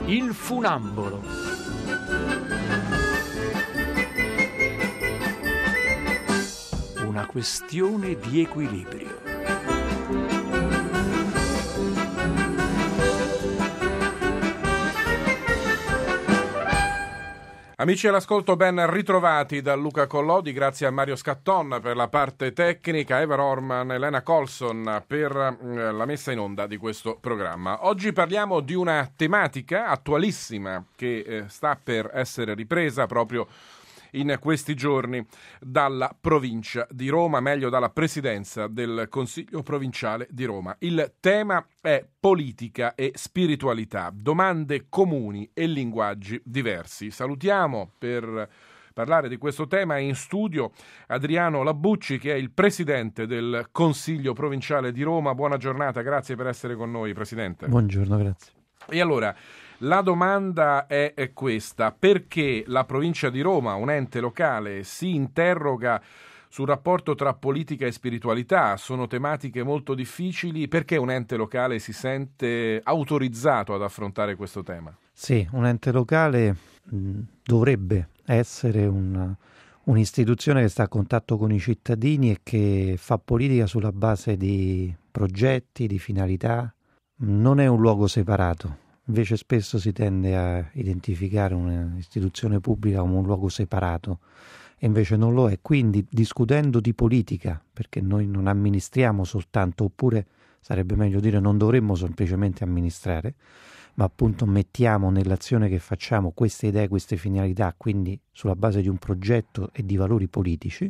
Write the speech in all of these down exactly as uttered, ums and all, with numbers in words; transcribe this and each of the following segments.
Il funambolo. Una questione di equilibrio. Amici all'ascolto, ben ritrovati da Luca Collodi, grazie a Mario Scatton per la parte tecnica, Eva Orman, Elena Colson per eh, la messa in onda di questo programma. Oggi parliamo di una tematica attualissima che eh, sta per essere ripresa proprio in questi giorni dalla provincia di Roma, meglio dalla presidenza del Consiglio provinciale di Roma. Il tema è politica e spiritualità, domande comuni e linguaggi diversi. Salutiamo per parlare di questo tema in studio Adriano Labucci, che è il presidente del Consiglio provinciale di Roma. Buona giornata, grazie per essere con noi, Presidente. Buongiorno, grazie. E allora, la domanda è questa: perché la provincia di Roma, un ente locale, si interroga sul rapporto tra politica e spiritualità? Sono tematiche molto difficili. Perché un ente locale si sente autorizzato ad affrontare questo tema? Sì, un ente locale mh, dovrebbe essere un, un'istituzione che sta a contatto con i cittadini e che fa politica sulla base di progetti, di finalità. Non è un luogo separato. Invece spesso si tende a identificare un'istituzione pubblica come un luogo separato e invece non lo è. Quindi discutendo di politica, perché noi non amministriamo soltanto, oppure sarebbe meglio dire non dovremmo semplicemente amministrare, ma appunto mettiamo nell'azione che facciamo queste idee, queste finalità, quindi sulla base di un progetto e di valori politici,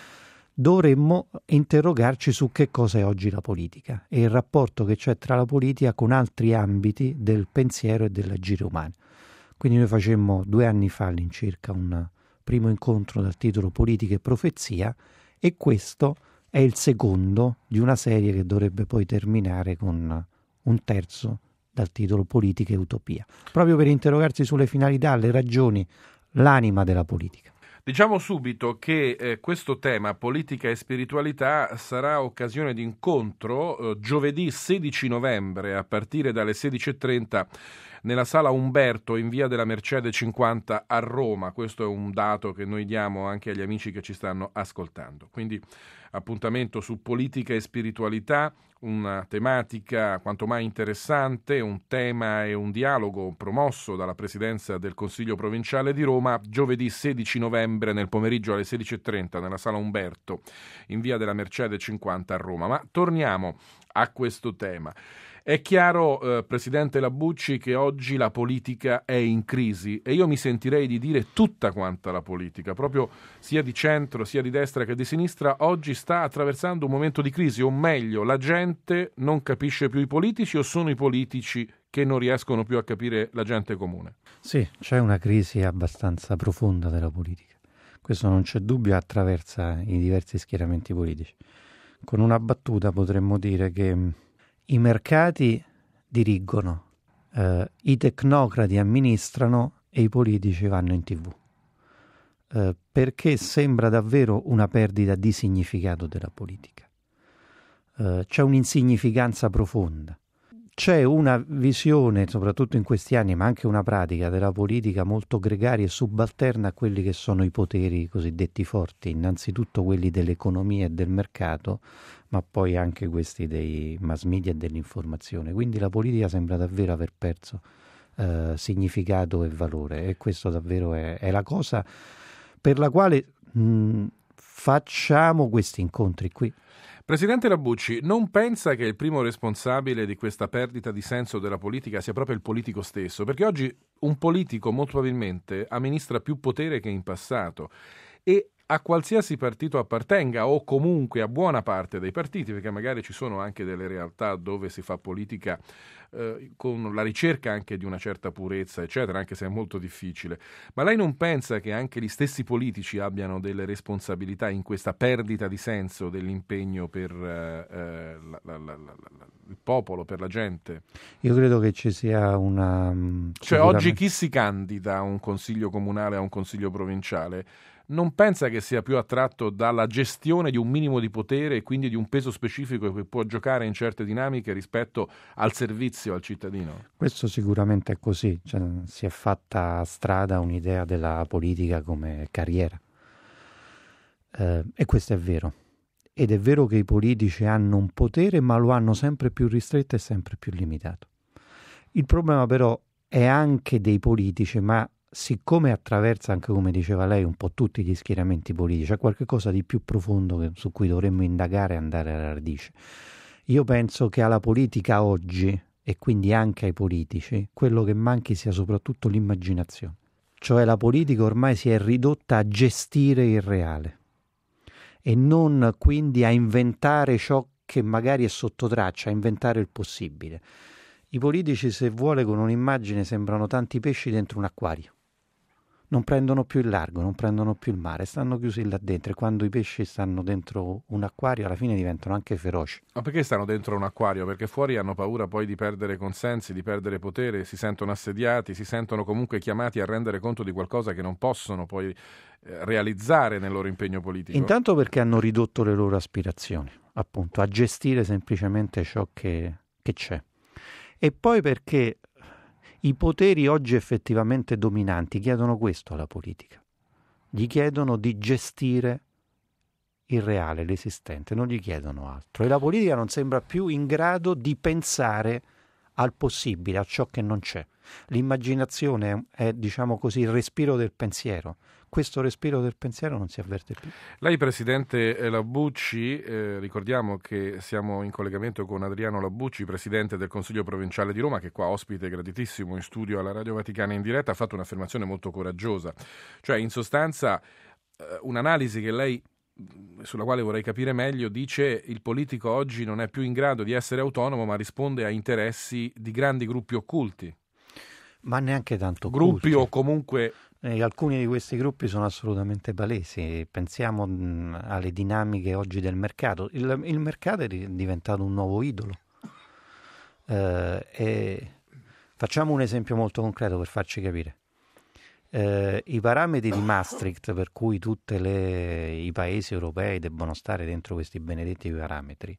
dovremmo interrogarci su che cosa è oggi la politica e il rapporto che c'è tra la politica con altri ambiti del pensiero e dell'agire umano. Quindi noi facemmo due anni fa all'incirca un primo incontro dal titolo Politica e Profezia, e questo è il secondo di una serie che dovrebbe poi terminare con un terzo dal titolo Politica e Utopia, proprio per interrogarsi sulle finalità, le ragioni, l'anima della politica. Diciamo subito che eh, questo tema, politica e spiritualità, sarà occasione di incontro eh, giovedì sedici novembre a partire dalle sedici e trenta nella sala Umberto in via della Mercede cinquanta a Roma. Questo è un dato che noi diamo anche agli amici che ci stanno ascoltando. Quindi appuntamento su politica e spiritualità, una tematica quanto mai interessante, un tema e un dialogo promosso dalla Presidenza del Consiglio provinciale di Roma, giovedì sedici novembre nel pomeriggio alle sedici e trenta nella sala Umberto in via della Mercede cinquanta a Roma. Ma torniamo a questo tema. È chiaro, eh, Presidente Labucci, che oggi la politica è in crisi, e io mi sentirei di dire tutta quanta la politica, proprio sia di centro, sia di destra che di sinistra, oggi sta attraversando un momento di crisi, o meglio, la gente non capisce più i politici o sono i politici che non riescono più a capire la gente comune? Sì, c'è una crisi abbastanza profonda della politica. Questo non c'è dubbio, attraversa i diversi schieramenti politici. Con una battuta potremmo dire che i mercati dirigono, eh, i tecnocrati amministrano e i politici vanno in tivù, eh, perché sembra davvero una perdita di significato della politica. Eh, c'è un'insignificanza profonda. C'è una visione, soprattutto in questi anni, ma anche una pratica della politica molto gregaria e subalterna a quelli che sono i poteri cosiddetti forti, innanzitutto quelli dell'economia e del mercato, ma poi anche questi dei mass media e dell'informazione. Quindi la politica sembra davvero aver perso eh, significato e valore, e questo davvero è, è la cosa per la quale mh, facciamo questi incontri qui. Presidente Labucci, non pensa che il primo responsabile di questa perdita di senso della politica sia proprio il politico stesso? Perché oggi un politico molto probabilmente amministra più potere che in passato, e a qualsiasi partito appartenga, o comunque a buona parte dei partiti, perché magari ci sono anche delle realtà dove si fa politica eh, con la ricerca anche di una certa purezza, eccetera, anche se è molto difficile. Ma lei non pensa che anche gli stessi politici abbiano delle responsabilità in questa perdita di senso dell'impegno per eh, la, la, la, la, il popolo, per la gente? Io credo che ci sia una... Cioè oggi chi si candida a un consiglio comunale, a un consiglio provinciale, non pensa che sia più attratto dalla gestione di un minimo di potere e quindi di un peso specifico che può giocare in certe dinamiche rispetto al servizio al cittadino? Questo sicuramente è così, cioè, si è fatta strada un'idea della politica come carriera, eh, e questo è vero. Ed è vero che i politici hanno un potere, ma lo hanno sempre più ristretto e sempre più limitato. Il problema però è anche dei politici, ma siccome attraversa anche, come diceva lei, un po' tutti gli schieramenti politici, c'è qualcosa di più profondo che, su cui dovremmo indagare e andare alla radice. Io penso che alla politica oggi, e quindi anche ai politici, quello che manchi sia soprattutto l'immaginazione. Cioè la politica ormai si è ridotta a gestire il reale e non quindi a inventare ciò che magari è sotto traccia, a inventare il possibile. I politici, se vuole, con un'immagine sembrano tanti pesci dentro un acquario. Non prendono più il largo, non prendono più il mare, stanno chiusi là dentro, e quando i pesci stanno dentro un acquario alla fine diventano anche feroci. Ma perché stanno dentro un acquario? Perché fuori hanno paura poi di perdere consensi, di perdere potere, si sentono assediati, si sentono comunque chiamati a rendere conto di qualcosa che non possono poi eh, realizzare nel loro impegno politico. Intanto perché hanno ridotto le loro aspirazioni, appunto, a gestire semplicemente ciò che, che c'è. E poi perché i poteri oggi effettivamente dominanti chiedono questo alla politica. Gli chiedono di gestire il reale, l'esistente, non gli chiedono altro. E la politica non sembra più in grado di pensare al possibile, a ciò che non c'è. L'immaginazione è, diciamo così, il respiro del pensiero. Questo respiro del pensiero non si avverte più. Lei, Presidente Labucci, eh, ricordiamo che siamo in collegamento con Adriano Labucci, Presidente del Consiglio Provinciale di Roma, che qua ospite graditissimo in studio alla Radio Vaticana in diretta, ha fatto un'affermazione molto coraggiosa. Cioè, in sostanza, eh, un'analisi che lei, sulla quale vorrei capire meglio, dice: il politico oggi non è più in grado di essere autonomo, ma risponde a interessi di grandi gruppi occulti. Ma neanche tanto gruppi occulti. O comunque... E alcuni di questi gruppi sono assolutamente palesi. Pensiamo mh, alle dinamiche oggi del mercato. Il, il mercato è diventato un nuovo idolo. Eh, e facciamo un esempio molto concreto per farci capire. Eh, I parametri di Maastricht, per cui tutti i paesi europei debbono stare dentro questi benedetti parametri,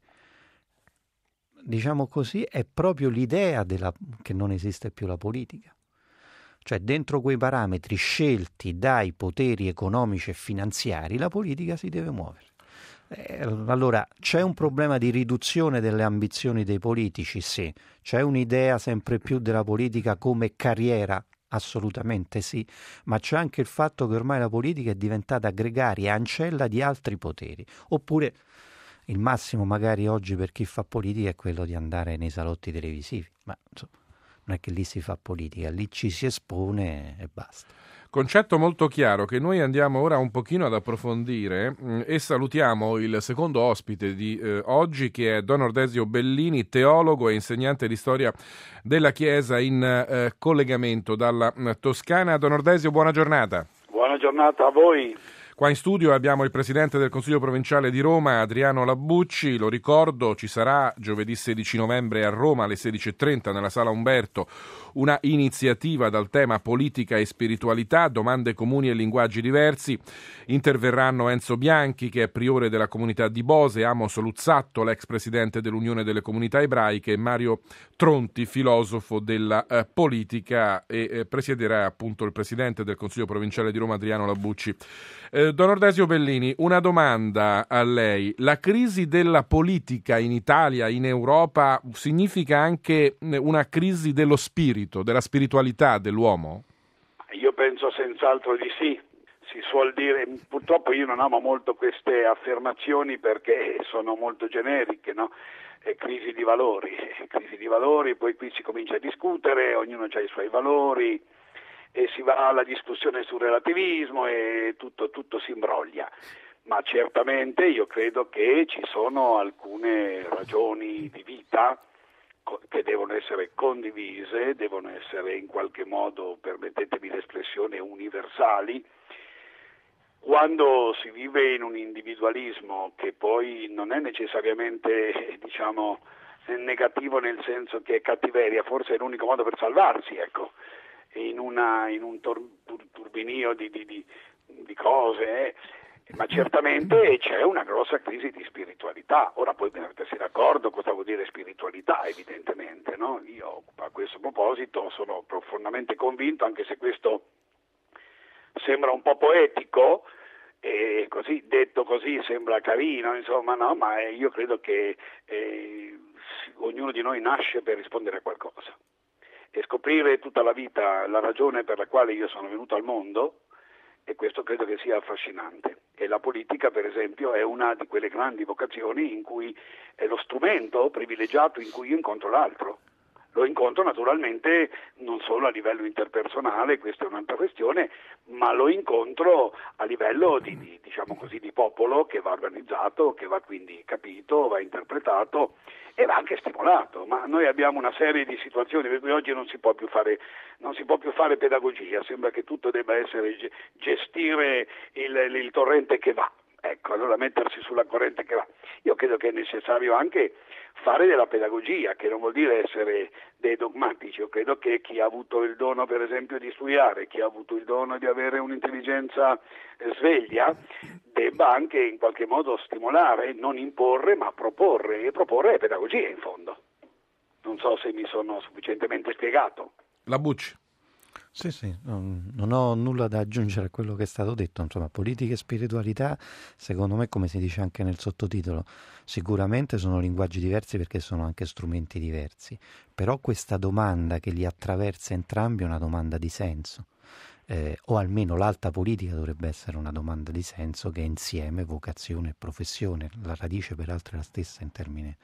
diciamo così, è proprio l'idea della, che non esiste più la politica. Cioè, dentro quei parametri scelti dai poteri economici e finanziari, la politica si deve muovere. Eh, allora, c'è un problema di riduzione delle ambizioni dei politici? Sì. C'è un'idea sempre più della politica come carriera? Assolutamente sì. Ma c'è anche il fatto che ormai la politica è diventata gregaria, ancella di altri poteri. Oppure il massimo magari oggi per chi fa politica è quello di andare nei salotti televisivi. Ma insomma, non è che lì si fa politica, lì ci si espone e basta. Concetto molto chiaro che noi andiamo ora un pochino ad approfondire mh, e salutiamo il secondo ospite di eh, oggi, che è Don Ordesio Bellini, teologo e insegnante di storia della Chiesa, in eh, collegamento dalla mh, Toscana. Don Ordesio, buona giornata. Buona giornata a voi. Qua in studio abbiamo il Presidente del Consiglio Provinciale di Roma, Adriano Labucci. Lo ricordo, ci sarà giovedì sedici novembre a Roma alle sedici e trenta nella Sala Umberto una iniziativa dal tema politica e spiritualità, domande comuni e linguaggi diversi. Interverranno Enzo Bianchi, che è priore della comunità di Bose, Amos Luzzatto, l'ex presidente dell'Unione delle Comunità Ebraiche, e Mario Tronti, filosofo della eh, politica, e eh, presiederà appunto il Presidente del Consiglio Provinciale di Roma, Adriano Labucci. Eh, Don Ordesio Bellini, una domanda a lei. La crisi della politica in Italia, in Europa, significa anche una crisi dello spirito, della spiritualità dell'uomo? Io penso senz'altro di sì. Si suol dire, purtroppo io non amo molto queste affermazioni perché sono molto generiche, no? È crisi di valori, crisi di valori, poi qui si comincia a discutere, ognuno ha i suoi valori, e si va alla discussione sul relativismo e tutto, tutto si imbroglia. Ma certamente io credo che ci sono alcune ragioni di vita che devono essere condivise, devono essere in qualche modo, permettetemi l'espressione, universali. Quando si vive in un individualismo che poi non è necessariamente, diciamo, negativo nel senso che è cattiveria, forse è l'unico modo per salvarsi, ecco. In, una, in un tor- turbinio di, di, di, di cose, eh. Ma certamente c'è una grossa crisi di spiritualità. Ora poi bisogna mettersi d'accordo cosa vuol dire spiritualità, evidentemente, no? Io a questo proposito sono profondamente convinto, anche se questo sembra un po' poetico, e così detto così sembra carino, insomma, no? Ma io credo che eh, ognuno di noi nasce per rispondere a qualcosa. E scoprire tutta la vita la ragione per la quale io sono venuto al mondo, e questo credo che sia affascinante. E la politica, per esempio, è una di quelle grandi vocazioni in cui è lo strumento privilegiato in cui io incontro l'altro. Lo incontro naturalmente non solo a livello interpersonale, questa è un'altra questione, ma lo incontro a livello di, di, diciamo così, di popolo che va organizzato, che va quindi capito, va interpretato e va anche stimolato. Ma noi abbiamo una serie di situazioni per cui oggi non si può più fare, non si può più fare pedagogia, sembra che tutto debba essere gestire il, il torrente che va. Ecco, allora mettersi sulla corrente che va. Io credo che è necessario anche fare della pedagogia, che non vuol dire essere dei dogmatici. Io credo che chi ha avuto il dono, per esempio, di studiare, chi ha avuto il dono di avere un'intelligenza eh, sveglia, debba anche in qualche modo stimolare, non imporre, ma proporre. E proporre è pedagogia, in fondo. Non so se mi sono sufficientemente spiegato. La Bucci. Sì, sì, non, non ho nulla da aggiungere a quello che è stato detto. Insomma, politica e spiritualità, secondo me, come si dice anche nel sottotitolo, sicuramente sono linguaggi diversi perché sono anche strumenti diversi, però questa domanda che li attraversa entrambi è una domanda di senso, eh, o almeno l'alta politica dovrebbe essere una domanda di senso che è insieme vocazione e professione. La radice peraltro è la stessa in termine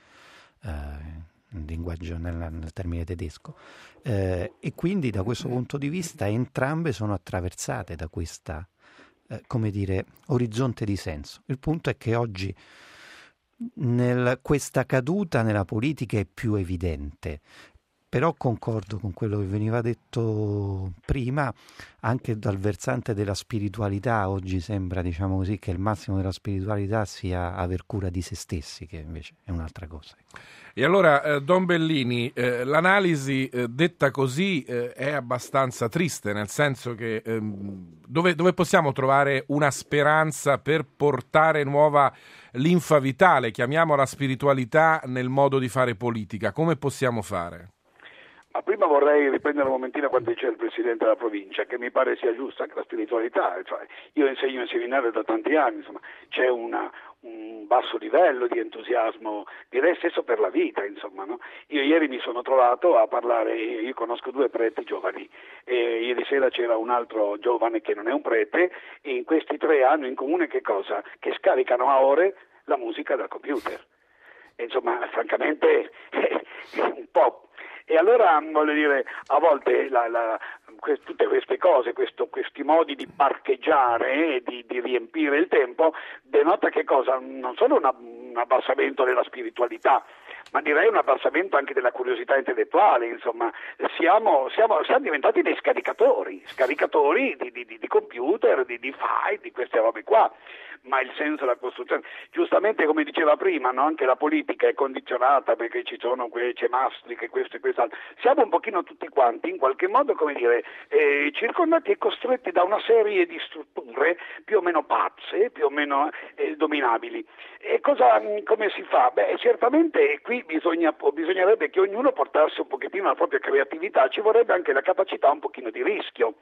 eh, in linguaggio nel, nel termine tedesco, eh, e quindi da questo punto di vista entrambe sono attraversate da questa eh, come dire orizzonte di senso. Il punto è che oggi nel, questa caduta nella politica è più evidente, però concordo con quello che veniva detto prima, anche dal versante della spiritualità. Oggi sembra, diciamo così, che il massimo della spiritualità sia aver cura di se stessi, che invece è un'altra cosa. E allora, eh, Don Bellini, eh, l'analisi eh, detta così eh, è abbastanza triste, nel senso che ehm, dove, dove possiamo trovare una speranza per portare nuova linfa vitale, chiamiamola spiritualità, nel modo di fare politica? Come possiamo fare? Ma prima vorrei riprendere un momentino quanto dice il Presidente della provincia, che mi pare sia giusta anche la spiritualità. Cioè, io insegno in seminario da tanti anni, insomma, c'è una, un basso livello di entusiasmo, direi stesso per la vita, insomma, no? Io ieri mi sono trovato a parlare, io conosco due preti giovani, e ieri sera c'era un altro giovane che non è un prete, e in questi tre hanno in comune che cosa? Che scaricano a ore la musica dal computer. E, insomma, francamente, un po'. E allora, voglio dire, a volte la, la, que, tutte queste cose, questo, questi modi di parcheggiare e di, di riempire il tempo, denota che cosa? Non solo una, un abbassamento della spiritualità, ma direi un abbassamento anche della curiosità intellettuale. Insomma, siamo, siamo, siamo diventati dei scaricatori, scaricatori di, di, di computer, di, di file, di queste robe qua. Ma il senso della costruzione, giustamente come diceva prima, no? Anche la politica è condizionata perché ci sono que- c'è Maastricht e questo e quest'altro. Siamo un pochino tutti quanti in qualche modo, come dire, eh, circondati e costretti da una serie di strutture più o meno pazze, più o meno eh, dominabili. E cosa, come si fa? Beh, certamente qui bisogna, bisognerebbe che ognuno portasse un pochettino la propria creatività, ci vorrebbe anche la capacità un pochino di rischio.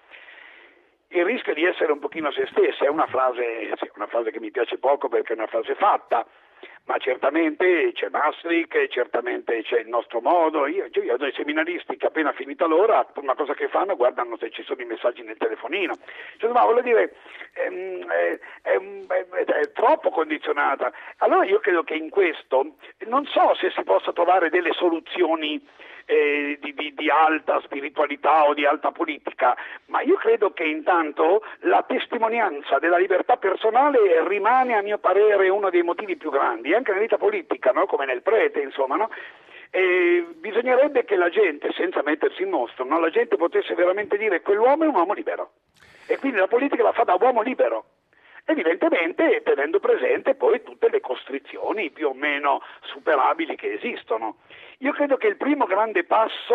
Il rischio di essere un pochino se stessi è una frase, sì, una frase che mi piace poco perché è una frase fatta, ma certamente c'è Maastricht, certamente c'è il nostro modo. Io, io ho dei seminaristi che appena finita l'ora, la prima cosa che fanno guardano se ci sono i messaggi nel telefonino. Cioè, ma voglio dire, è, è, è, è, è troppo condizionata. Allora io credo che in questo, non so se si possa trovare delle soluzioni Eh, di, di, di alta spiritualità o di alta politica, ma io credo che intanto la testimonianza della libertà personale rimane, a mio parere, uno dei motivi più grandi, anche nella vita politica, no? Come nel prete, insomma, no? E bisognerebbe che la gente, senza mettersi in mostro, no? La gente potesse veramente dire quell'uomo è un uomo libero, e quindi la politica la fa da uomo libero. Evidentemente tenendo presente poi tutte le costrizioni più o meno superabili che esistono. Io credo che il primo grande passo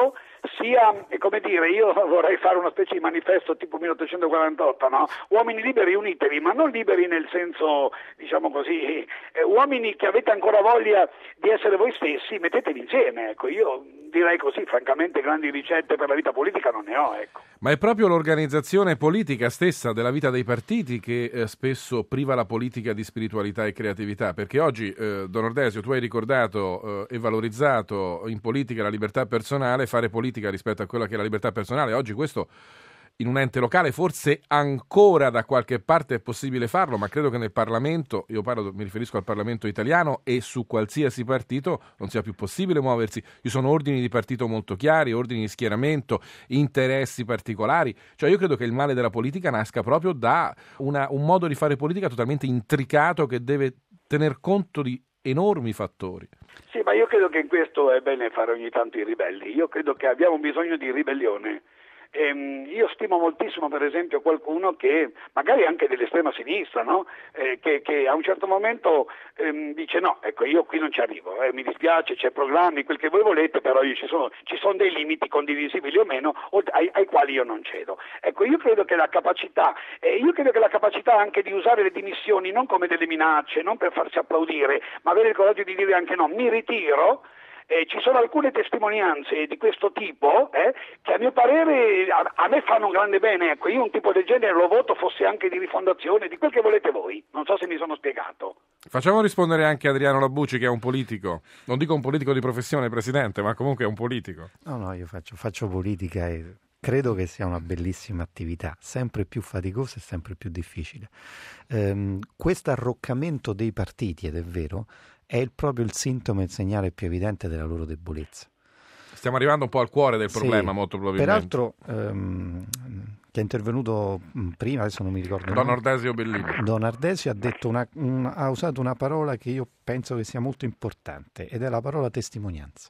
sia, come dire, io vorrei fare una specie di manifesto tipo milleottocentoquarantotto, no? Uomini liberi, unitevi, ma non liberi nel senso, diciamo così, eh, uomini che avete ancora voglia di essere voi stessi, mettetevi insieme, ecco, io direi così, francamente grandi ricette per la vita politica non ne ho, ecco. Ma è proprio l'organizzazione politica stessa della vita dei partiti che eh, spesso priva la politica di spiritualità e creatività, perché oggi, eh, Don Ordesio, tu hai ricordato eh, e valorizzato in politica la libertà personale, fare politica rispetto a quella che è la libertà personale, oggi questo in un ente locale forse ancora da qualche parte è possibile farlo, ma credo che nel Parlamento, io parlo, mi riferisco al Parlamento italiano, e su qualsiasi partito non sia più possibile muoversi. Ci sono ordini di partito molto chiari, ordini di schieramento, interessi particolari. Cioè io credo che il male della politica nasca proprio da una, un modo di fare politica totalmente intricato che deve tener conto di enormi fattori. Sì, ma io credo che in questo è bene fare ogni tanto i ribelli. Io credo che abbiamo bisogno di ribellione. Ehm, io stimo moltissimo per esempio qualcuno che magari anche dell'estrema sinistra, no? eh, che, che a un certo momento ehm, dice no, ecco, io qui non ci arrivo, eh, mi dispiace, c'è programmi, quel che voi volete, però io ci, sono, ci sono dei limiti condivisibili o meno o, ai, ai quali io non cedo. Ecco, io credo che la capacità eh, io credo che la capacità anche di usare le dimissioni non come delle minacce, non per farsi applaudire, ma avere il coraggio di dire anche no, mi ritiro. Eh, ci sono alcune testimonianze di questo tipo eh, che a mio parere a, a me fanno un grande bene, ecco, io un tipo del genere lo voto, fosse anche di rifondazione, di quel che volete voi, non so se mi sono spiegato. Facciamo rispondere anche Adriano Labucci, che è un politico, non dico un politico di professione, Presidente, ma comunque è un politico. No, no, io faccio, faccio politica e credo che sia una bellissima attività, sempre più faticosa e sempre più difficile. Ehm, questo arroccamento dei partiti, ed è vero, è il, proprio il sintomo e il segnale più evidente della loro debolezza. Stiamo arrivando un po' al cuore del problema, sì, molto probabilmente. Peraltro, ehm, chi è intervenuto prima, adesso non mi ricordo. Don Ordesio Bellini. Don Ordesio ha, detto una, un, ha usato una parola che io penso che sia molto importante, ed è la parola testimonianza.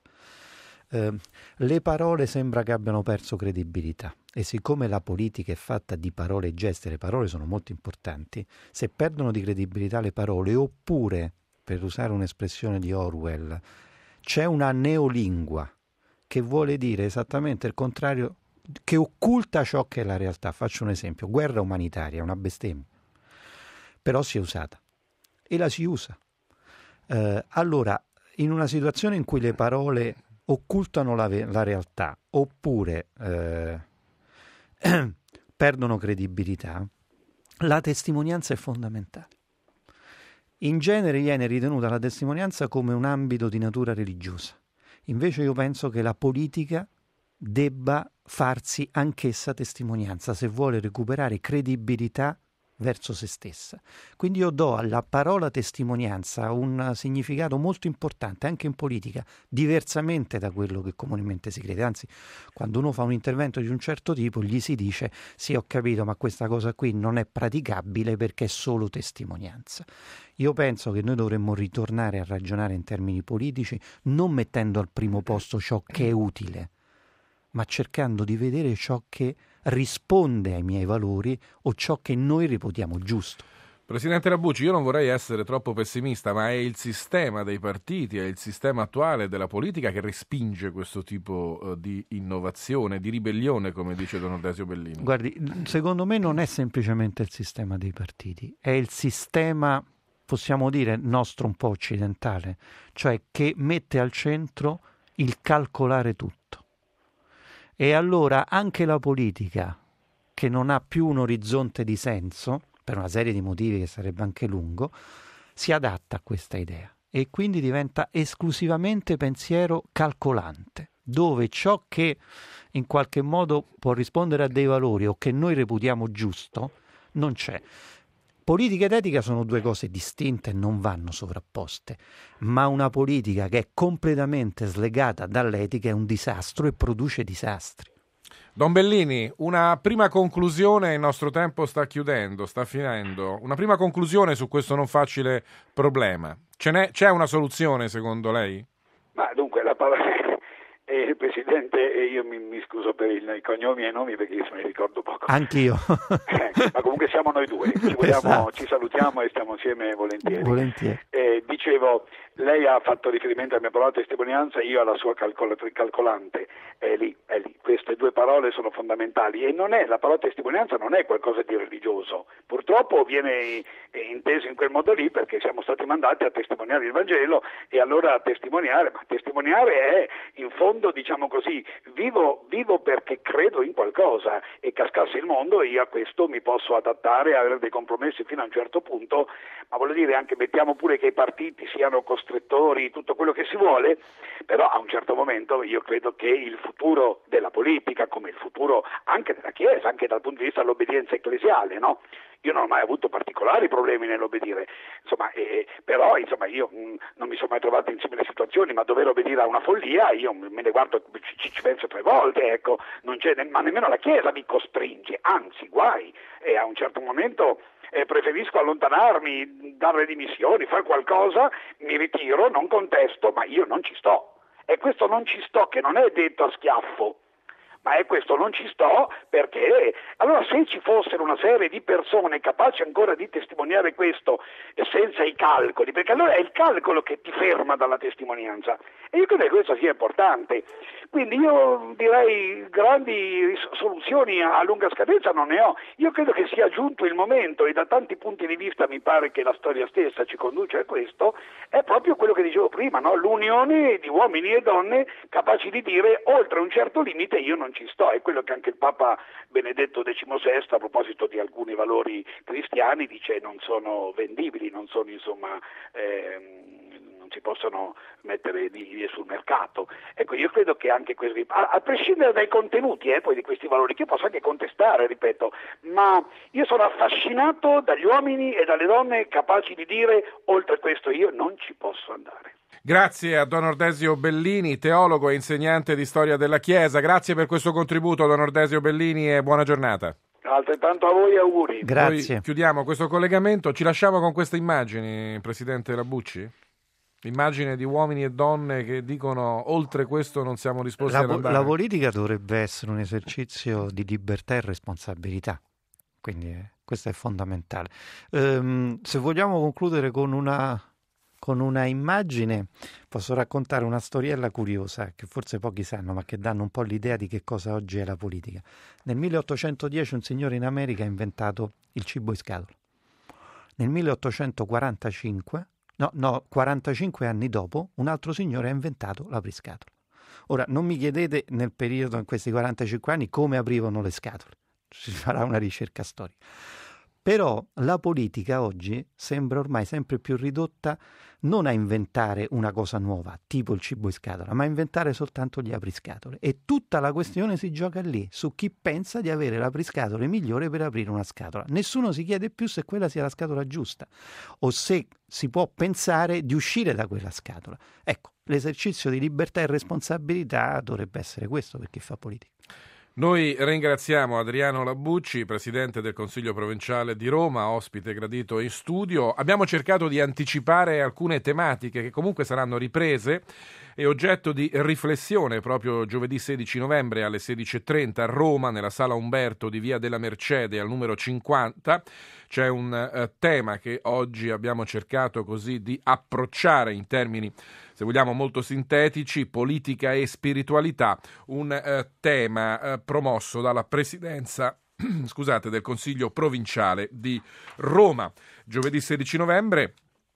Eh, le parole sembra che abbiano perso credibilità, e siccome la politica è fatta di parole e gesti, le parole sono molto importanti, se perdono di credibilità le parole, oppure, per usare un'espressione di Orwell, c'è una neolingua che vuole dire esattamente il contrario, che occulta ciò che è la realtà. Faccio un esempio: guerra umanitaria è una bestemmia, però si è usata e la si usa. Eh, allora, in una situazione in cui le parole occultano la, la realtà, oppure eh, perdono credibilità, la testimonianza è fondamentale. In genere viene ritenuta la testimonianza come un ambito di natura religiosa. Invece io penso che la politica debba farsi anch'essa testimonianza se vuole recuperare credibilità verso se stessa. Quindi io do alla parola testimonianza un significato molto importante anche in politica, diversamente da quello che comunemente si crede. Anzi, quando uno fa un intervento di un certo tipo gli si dice: sì, ho capito, ma questa cosa qui non è praticabile perché è solo testimonianza. Io penso che noi dovremmo ritornare a ragionare in termini politici, non mettendo al primo posto ciò che è utile, ma cercando di vedere ciò che risponde ai miei valori o ciò che noi reputiamo giusto. Presidente Labucci, io non vorrei essere troppo pessimista, ma è il sistema dei partiti, è il sistema attuale della politica che respinge questo tipo uh, di innovazione, di ribellione, come dice Don Ordesio Bellini. Guardi, secondo me non è semplicemente il sistema dei partiti, è il sistema, possiamo dire, nostro un po' occidentale, cioè che mette al centro il calcolare tutto. E allora anche la politica, che non ha più un orizzonte di senso, per una serie di motivi che sarebbe anche lungo, si adatta a questa idea e quindi diventa esclusivamente pensiero calcolante, dove ciò che in qualche modo può rispondere a dei valori o che noi reputiamo giusto non c'è. Politica ed etica sono due cose distinte e non vanno sovrapposte, ma una politica che è completamente slegata dall'etica è un disastro e produce disastri. Don Bellini, una prima conclusione, il nostro tempo sta chiudendo, sta finendo. Una prima conclusione su questo non facile problema. Ce n'è, c'è una soluzione secondo lei? Ma dunque la parola... Eh, Presidente, io mi, mi scuso per il, i cognomi e i nomi perché io me ne ricordo poco. Anch'io. eh, ma comunque siamo noi due, ci, vogliamo, esatto. Ci salutiamo e stiamo insieme volentieri. Volentieri. Eh, dicevo, lei ha fatto riferimento alla mia parola testimonianza, io alla sua calcolatrice calcolante, è lì, è lì. Queste due parole sono fondamentali e non è, la parola testimonianza non è qualcosa di religioso, purtroppo viene inteso in quel modo lì perché siamo stati mandati a testimoniare il Vangelo e allora a testimoniare, ma testimoniare è in fondo, diciamo così, vivo, vivo perché credo in qualcosa e cascasse il mondo io a questo mi posso adattare, avere dei compromessi fino a un certo punto, ma voglio dire anche mettiamo pure che i partiti siano costrettori, tutto quello che si vuole, però a un certo momento io credo che il futuro della politica, come il futuro anche della Chiesa, anche dal punto di vista dell'obbedienza ecclesiale, no? Io non ho mai avuto particolari problemi nell'obbedire, insomma, eh, però insomma, io mh, non mi sono mai trovato in simili situazioni, ma dover obbedire a una follia, io me ne guardo, ci, ci penso tre volte, ecco, non c'è, ma nemmeno la Chiesa mi costringe, anzi, guai, e a un certo momento eh, preferisco allontanarmi, dare dimissioni, fare qualcosa, mi ritiro, non contesto, ma io non ci sto. E questo non ci sto, che non è detto a schiaffo, ma è questo non ci sto perché allora se ci fossero una serie di persone capaci ancora di testimoniare questo senza i calcoli, perché allora è il calcolo che ti ferma dalla testimonianza e io credo che questo sia importante. Quindi io direi grandi soluzioni a lunga scadenza non ne ho, io credo che sia giunto il momento e da tanti punti di vista mi pare che la storia stessa ci conduce a questo, è proprio quello che dicevo prima, no? L'unione di uomini e donne capaci di dire oltre un certo limite io non ci sto, è quello che anche il Papa Benedetto diciannovesimo a proposito di alcuni valori cristiani dice non sono vendibili, non sono insomma ehm, non si possono mettere di, sul mercato. Ecco, io credo che anche questo, a, a prescindere dai contenuti eh, poi di questi valori, che io posso anche contestare, ripeto, ma io sono affascinato dagli uomini e dalle donne capaci di dire oltre questo io non ci posso andare. Grazie a Don Ordesio Bellini, teologo e insegnante di storia della Chiesa. Grazie per questo contributo, Don Ordesio Bellini, e buona giornata. Altrettanto a voi, auguri. Grazie. Noi chiudiamo questo collegamento, ci lasciamo con queste immagini, Presidente Labucci? Immagine di uomini e donne che dicono oltre questo non siamo disposti la, ad andare. La politica dovrebbe essere un esercizio di libertà e responsabilità, quindi eh, questo è fondamentale. Ehm, se vogliamo concludere con una... Con una immagine posso raccontare una storiella curiosa che forse pochi sanno, ma che danno un po' l'idea di che cosa oggi è la politica. Nel milleottocentodieci un signore in America ha inventato il cibo in scatola. Nel milleottocentoquarantacinque, no, no, quarantacinque anni dopo, un altro signore ha inventato l'apriscatola. Ora, non mi chiedete nel periodo, in questi quarantacinque anni, come aprivano le scatole. Si farà una ricerca storica. Però la politica oggi sembra ormai sempre più ridotta non a inventare una cosa nuova, tipo il cibo in scatola, ma a inventare soltanto gli apriscatole. E tutta la questione si gioca lì, su chi pensa di avere l'apriscatole migliore per aprire una scatola. Nessuno si chiede più se quella sia la scatola giusta o se si può pensare di uscire da quella scatola. Ecco, l'esercizio di libertà e responsabilità dovrebbe essere questo per chi fa politica. Noi ringraziamo Adriano Labucci, Presidente del Consiglio Provinciale di Roma, ospite gradito in studio. Abbiamo cercato di anticipare alcune tematiche che comunque saranno riprese e oggetto di riflessione proprio giovedì sedici novembre alle sedici e trenta a Roma, nella Sala Umberto di Via della Mercede al numero cinquanta. C'è un uh, tema che oggi abbiamo cercato così di approcciare in termini, se vogliamo, molto sintetici: politica e spiritualità, un uh, tema uh, promosso dalla Presidenza scusate, del Consiglio Provinciale di Roma. Giovedì sedici novembre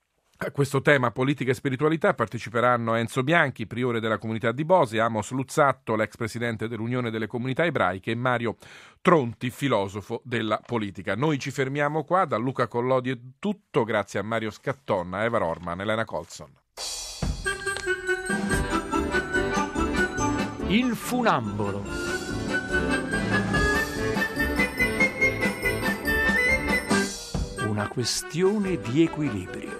a questo tema politica e spiritualità parteciperanno Enzo Bianchi, priore della comunità di Bosi, Amos Luzzatto, l'ex presidente dell'Unione delle Comunità Ebraiche, e Mario Tronti, filosofo della politica. Noi ci fermiamo qua, da Luca Collodi è tutto, grazie a Mario Scattonna, Eva Rorman, Elena Colson. Il funambolo. Una questione di equilibrio.